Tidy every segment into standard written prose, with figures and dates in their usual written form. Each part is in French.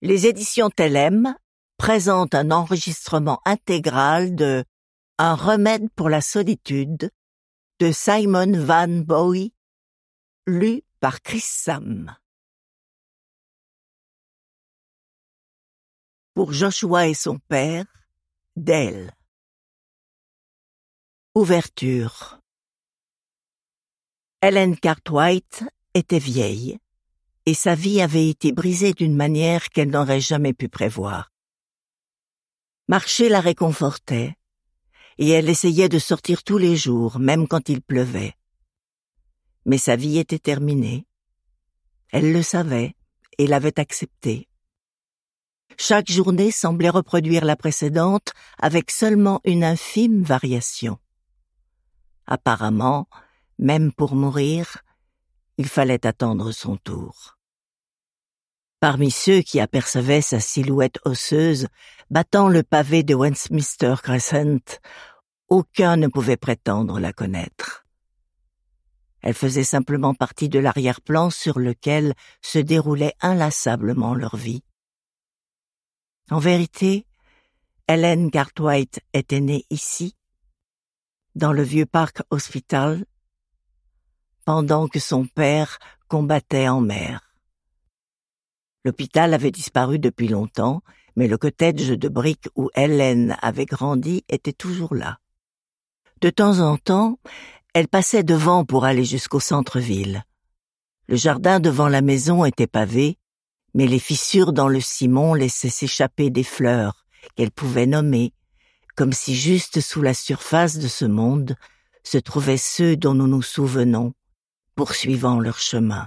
Les éditions Tellem présentent un enregistrement intégral de Un remède pour la solitude de Simon Van Bowie, lu par Chris Sam. Pour Joshua et son père, Dale. Ouverture. Helen Cartwright était vieille, et sa vie avait été brisée d'une manière qu'elle n'aurait jamais pu prévoir. Marcher la réconfortait, et elle essayait de sortir tous les jours, même quand il pleuvait. Mais sa vie était terminée. Elle le savait et l'avait accepté. Chaque journée semblait reproduire la précédente avec seulement une infime variation. Apparemment, même pour mourir, il fallait attendre son tour. Parmi ceux qui apercevaient sa silhouette osseuse battant le pavé de Westminster Crescent, aucun ne pouvait prétendre la connaître. Elle faisait simplement partie de l'arrière-plan sur lequel se déroulait inlassablement leur vie. En vérité, Helen Cartwright était née ici, dans le vieux Park Hospital, pendant que son père combattait en mer. L'hôpital avait disparu depuis longtemps, mais le cottage de briques où Helen avait grandi était toujours là. De temps en temps, elle passait devant pour aller jusqu'au centre-ville. Le jardin devant la maison était pavé, mais les fissures dans le ciment laissaient s'échapper des fleurs qu'elle pouvait nommer, comme si juste sous la surface de ce monde se trouvaient ceux dont nous nous souvenons, poursuivant leur chemin.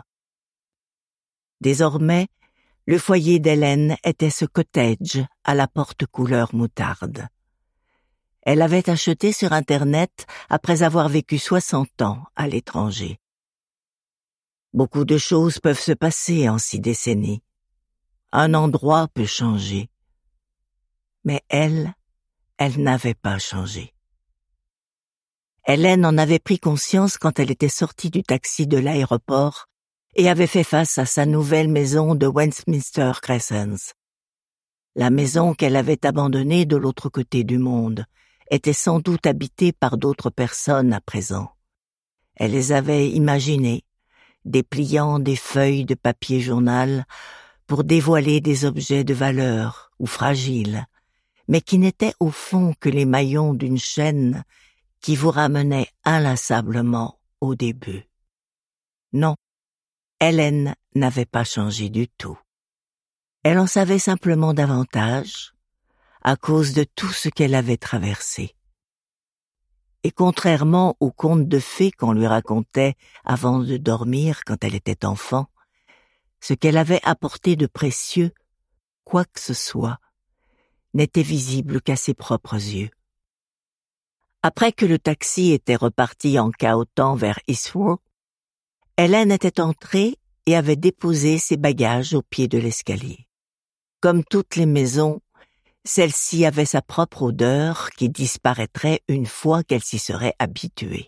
Désormais, le foyer d'Hélène était ce cottage à la porte couleur moutarde. Elle avait acheté sur Internet après avoir vécu 60 ans à l'étranger. Beaucoup de choses peuvent se passer en 6 décennies. Un endroit peut changer. Mais elle n'avait pas changé. Hélène en avait pris conscience quand elle était sortie du taxi de l'aéroport et avait fait face à sa nouvelle maison de Westminster Crescent. La maison qu'elle avait abandonnée de l'autre côté du monde était sans doute habitée par d'autres personnes à présent. Elle les avait imaginées, dépliant des feuilles de papier journal pour dévoiler des objets de valeur ou fragiles, mais qui n'étaient au fond que les maillons d'une chaîne qui vous ramenait inlassablement au début. Non, Hélène n'avait pas changé du tout. Elle en savait simplement davantage à cause de tout ce qu'elle avait traversé. Et contrairement aux contes de fées qu'on lui racontait avant de dormir quand elle était enfant, ce qu'elle avait apporté de précieux, quoi que ce soit, n'était visible qu'à ses propres yeux. Après que le taxi était reparti en cahotant vers Heathrow, Hélène était entrée et avait déposé ses bagages au pied de l'escalier. Comme toutes les maisons, celle-ci avait sa propre odeur qui disparaîtrait une fois qu'elle s'y serait habituée.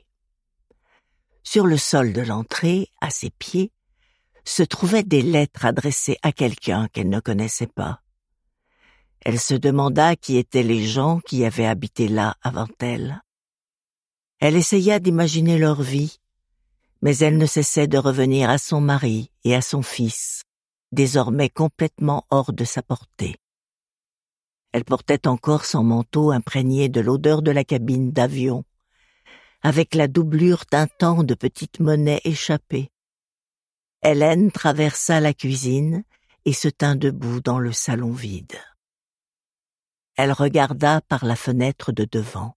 Sur le sol de l'entrée, à ses pieds, se trouvaient des lettres adressées à quelqu'un qu'elle ne connaissait pas. Elle se demanda qui étaient les gens qui avaient habité là avant elle. Elle essaya d'imaginer leur vie, mais elle ne cessait de revenir à son mari et à son fils, désormais complètement hors de sa portée. Elle portait encore son manteau imprégné de l'odeur de la cabine d'avion, avec la doublure d'un tant de petites monnaies échappées. Hélène traversa la cuisine et se tint debout dans le salon vide. Elle regarda par la fenêtre de devant.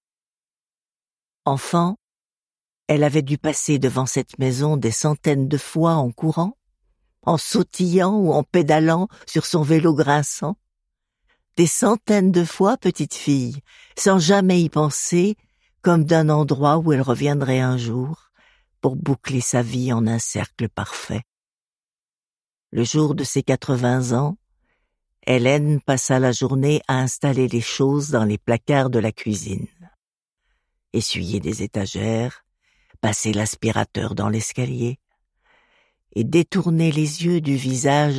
Enfant, elle avait dû passer devant cette maison des centaines de fois en courant, en sautillant ou en pédalant sur son vélo grinçant. Des centaines de fois, petite fille, sans jamais y penser, comme d'un endroit où elle reviendrait un jour pour boucler sa vie en un cercle parfait. Le jour de ses 80 ans, Hélène passa la journée à installer les choses dans les placards de la cuisine. Essuyer des étagères, passer l'aspirateur dans l'escalier et détourner les yeux du visage